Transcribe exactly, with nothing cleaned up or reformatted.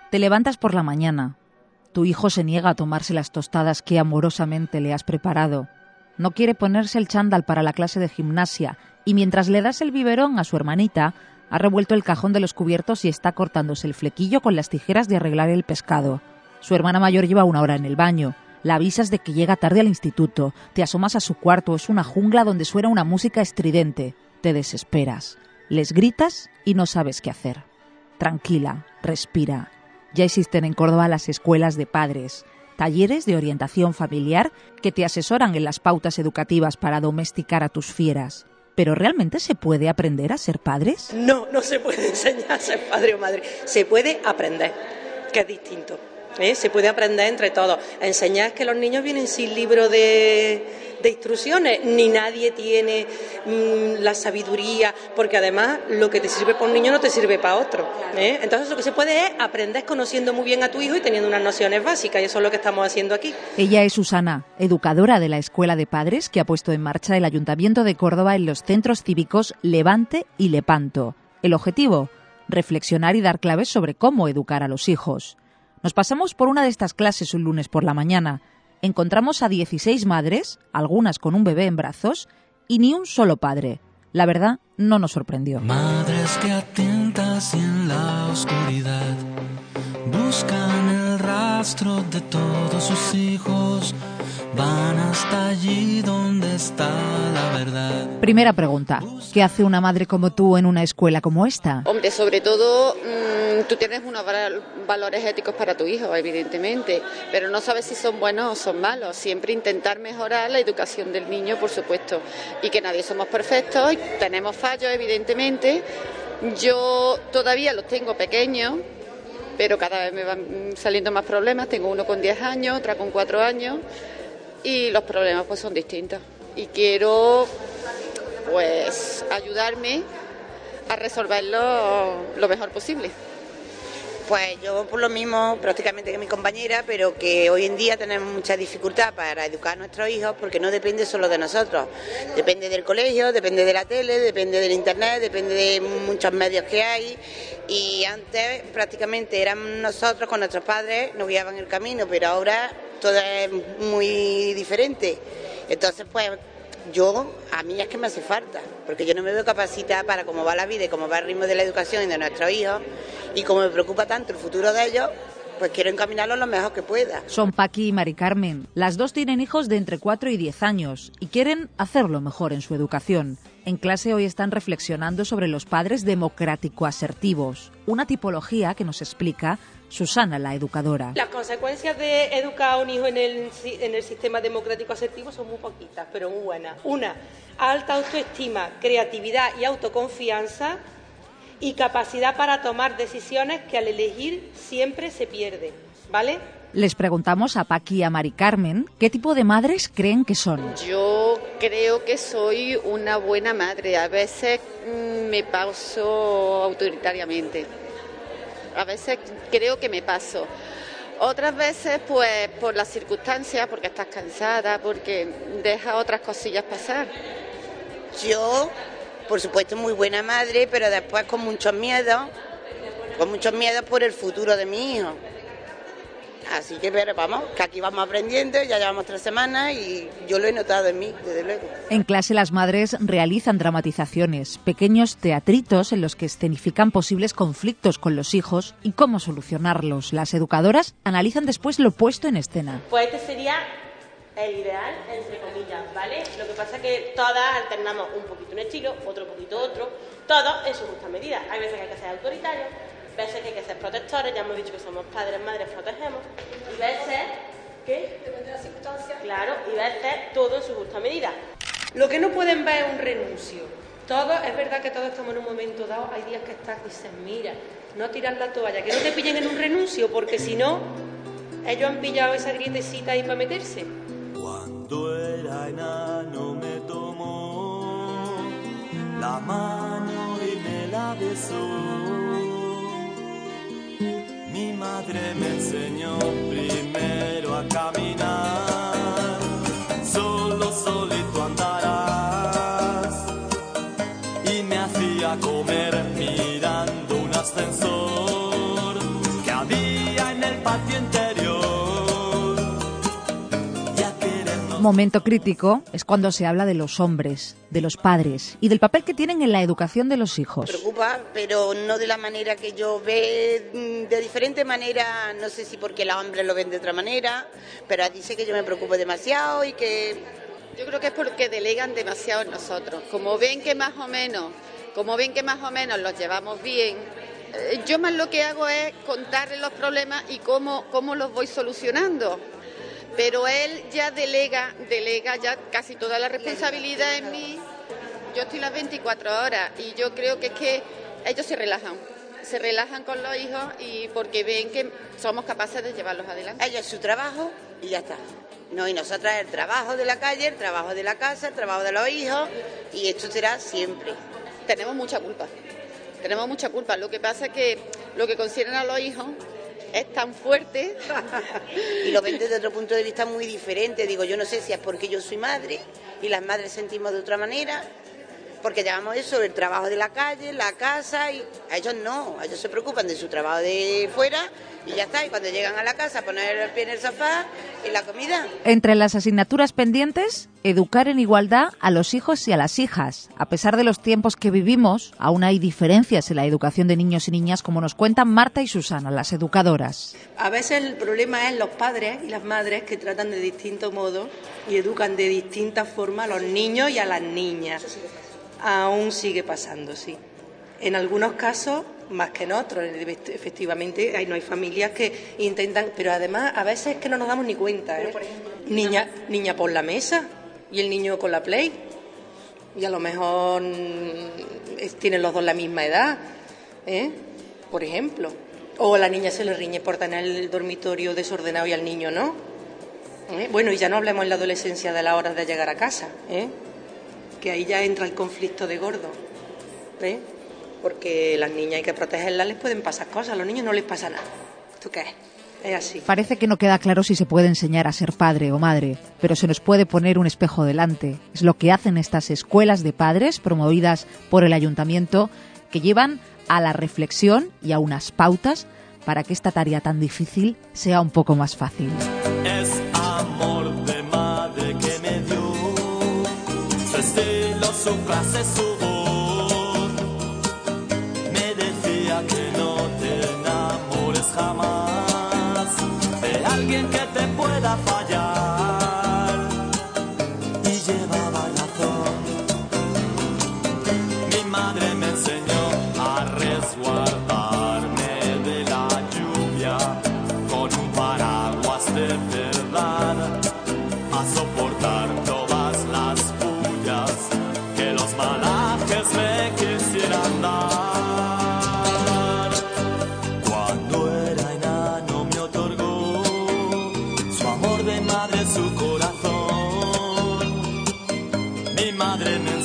Te levantas por la mañana. Tu hijo se niega a tomarse las tostadas que amorosamente le has preparado. No quiere ponerse el chándal para la clase de gimnasia y mientras le das el biberón a su hermanita, ha revuelto el cajón de los cubiertos y está cortándose el flequillo con las tijeras de arreglar el pescado. Su hermana mayor lleva una hora en el baño. La avisas de que llega tarde al instituto. Te asomas a su cuarto. Es una jungla donde suena una música estridente. Te desesperas. Les gritas y no sabes qué hacer. Tranquila, respira. Ya existen en Córdoba las escuelas de padres, talleres de orientación familiar que te asesoran en las pautas educativas para domesticar a tus fieras. ¿Pero realmente se puede aprender a ser padres? No, no se puede enseñar a ser padre o madre. Se puede aprender, que es distinto. ¿eh? Se puede aprender entre todos. Enseñar que los niños vienen sin libro de, de instrucciones, ni nadie tiene mmm, la sabiduría, porque además lo que te sirve para un niño no te sirve para otro. ¿eh? Entonces lo que se puede es aprender conociendo muy bien a tu hijo y teniendo unas nociones básicas, y eso es lo que estamos haciendo aquí. Ella es Susana, educadora de la Escuela de Padres que ha puesto en marcha el Ayuntamiento de Córdoba en los centros cívicos Levante y Lepanto. El objetivo, reflexionar y dar claves sobre cómo educar a los hijos. Nos pasamos por una de estas clases un lunes por la mañana. Encontramos a dieciséis madres, algunas con un bebé en brazos, y ni un solo padre. La verdad, no nos sorprendió. Madres que atentas en la oscuridad buscan el rastro de todos sus hijos, van hasta allí donde está la verdad. Primera pregunta, ¿qué hace una madre como tú en una escuela como esta? Hombre, sobre todo mmm, tú tienes unos valores éticos para tu hijo, evidentemente, pero no sabes si son buenos o son malos. Siempre intentar mejorar la educación del niño, por supuesto, y que nadie somos perfectos, y tenemos fallos, evidentemente. Yo todavía los tengo pequeños, pero cada vez me van saliendo más problemas. Tengo uno con diez años, otra con cuatro años, y los problemas pues son distintos. Y quiero pues ayudarme a resolverlo lo mejor posible. Pues yo por lo mismo prácticamente que mi compañera, pero que hoy en día tenemos mucha dificultad para educar a nuestros hijos porque no depende solo de nosotros. Depende del colegio, depende de la tele, depende del internet, depende de muchos medios que hay. Y antes prácticamente eran nosotros con nuestros padres, nos guiaban el camino, pero ahora todo es muy diferente. Entonces pues yo, a mí es que me hace falta, porque yo no me veo capacitada para cómo va la vida y cómo va el ritmo de la educación y de nuestros hijos, y como me preocupa tanto el futuro de ellos, pues quiero encaminarlos lo mejor que pueda. Son Paqui y Mari Carmen. Las dos tienen hijos de entre cuatro y diez años y quieren hacerlo mejor en su educación. En clase hoy están reflexionando sobre los padres democrático-asertivos, una tipología que nos explica Susana, la educadora. Las consecuencias de educar a un hijo en el, en el sistema democrático asertivo son muy poquitas, pero muy buenas. Una, alta autoestima, creatividad y autoconfianza, y capacidad para tomar decisiones que al elegir siempre se pierde, ¿vale? Les preguntamos a Paqui y a Mari Carmen qué tipo de madres creen que son. Yo creo que soy una buena madre. A veces mmm, me paso autoritariamente. A veces creo que me paso. Otras veces, pues, por las circunstancias, porque estás cansada, porque dejas otras cosillas pasar. Yo, por supuesto, muy buena madre, pero después con muchos miedos, con muchos miedos por el futuro de mi hijo. Así que, pero vamos, que aquí vamos aprendiendo, ya llevamos tres semanas y yo lo he notado en mí, desde luego. En clase las madres realizan dramatizaciones, pequeños teatritos en los que escenifican posibles conflictos con los hijos y cómo solucionarlos. Las educadoras analizan después lo puesto en escena. Pues este sería el ideal, entre comillas, ¿vale? Lo que pasa es que todas alternamos un poquito un estilo, otro poquito otro, todo en su justa medida. Hay veces que hay que ser autoritarios, veces que hay que ser protectores, ya hemos dicho que somos padres, madres, protegemos, y veces que, depende de las circunstancias, claro, y veces todo en su justa medida. Lo que no pueden ver es un renuncio. Todo, es verdad que todos estamos en un momento dado, hay días que estás y dices, mira, no tirar la toalla, que no te pillen en un renuncio, porque si no, ellos han pillado esa grietecita ahí para meterse. Cuando era enano me tomó la mano y me la besó. Mi madre me enseñó primero a caminar, solo solito andarás, y me hacía comer mirando un ascensor que había Momento crítico es cuando se habla de los hombres, de los padres y del papel que tienen en la educación de los hijos. Me preocupa, pero no de la manera que yo ve, de diferente manera, no sé si porque los hombres lo ven de otra manera, pero dice que yo me preocupo demasiado y que... Yo creo que es porque delegan demasiado en nosotros. Como ven que más o menos, como ven que más o menos los llevamos bien, eh, yo más lo que hago es contarles los problemas y cómo, cómo los voy solucionando. Pero él ya delega, delega ya casi toda la responsabilidad en mí. Yo estoy las veinticuatro horas y yo creo que es que ellos se relajan. Se relajan con los hijos y porque ven que somos capaces de llevarlos adelante. Ellos su trabajo y ya está. No, y nosotras el trabajo de la calle, el trabajo de la casa, el trabajo de los hijos, y esto será siempre. Tenemos mucha culpa, tenemos mucha culpa. Lo que pasa es que lo que consideran a los hijos es tan fuerte. Y lo ven desde otro punto de vista muy diferente. Digo, yo no sé si es porque yo soy madre y las madres sentimos de otra manera, porque llamamos eso el trabajo de la calle, la casa, y a ellos no, a ellos se preocupan de su trabajo de fuera y ya está, y cuando llegan a la casa poner el pie en el sofá y la comida. Entre las asignaturas pendientes, educar en igualdad a los hijos y a las hijas. A pesar de los tiempos que vivimos, aún hay diferencias en la educación de niños y niñas, como nos cuentan Marta y Susana, las educadoras. A veces el problema es los padres y las madres que tratan de distinto modo y educan de distintas formas a los niños y a las niñas. Aún sigue pasando, sí. En algunos casos, más que en otros, efectivamente, hay, no hay familias que intentan, pero además a veces es que no nos damos ni cuenta, ¿eh? Niña, niña por la mesa y el niño con la Play, y a lo mejor es, tienen los dos la misma edad, ¿eh? Por ejemplo. O a la niña se le riñe por tener el dormitorio desordenado y al niño no. ¿Eh? Bueno, y ya no hablemos en la adolescencia de las horas de llegar a casa, ¿eh? Que ahí ya entra el conflicto de gordo, ¿eh? Porque las niñas hay que protegerlas, les pueden pasar cosas, a los niños no les pasa nada. ¿Tú qué? Es así. Parece que no queda claro si se puede enseñar a ser padre o madre, pero se nos puede poner un espejo delante. Es lo que hacen estas escuelas de padres promovidas por el ayuntamiento, que llevan a la reflexión y a unas pautas para que esta tarea tan difícil sea un poco más fácil. Es amor de madre que me dio, su estilo, su clase, su voz. Me decía que no te enamores jamás de alguien que te pueda fallar, y llevaba razón. Mi madre me enseñó a resguardarme de la lluvia con un paraguas de verdad, a soportar todas las bullas que los malajes me quisieran dar. Cuando era enano me otorgó su amor de madre, su corazón. Mi madre me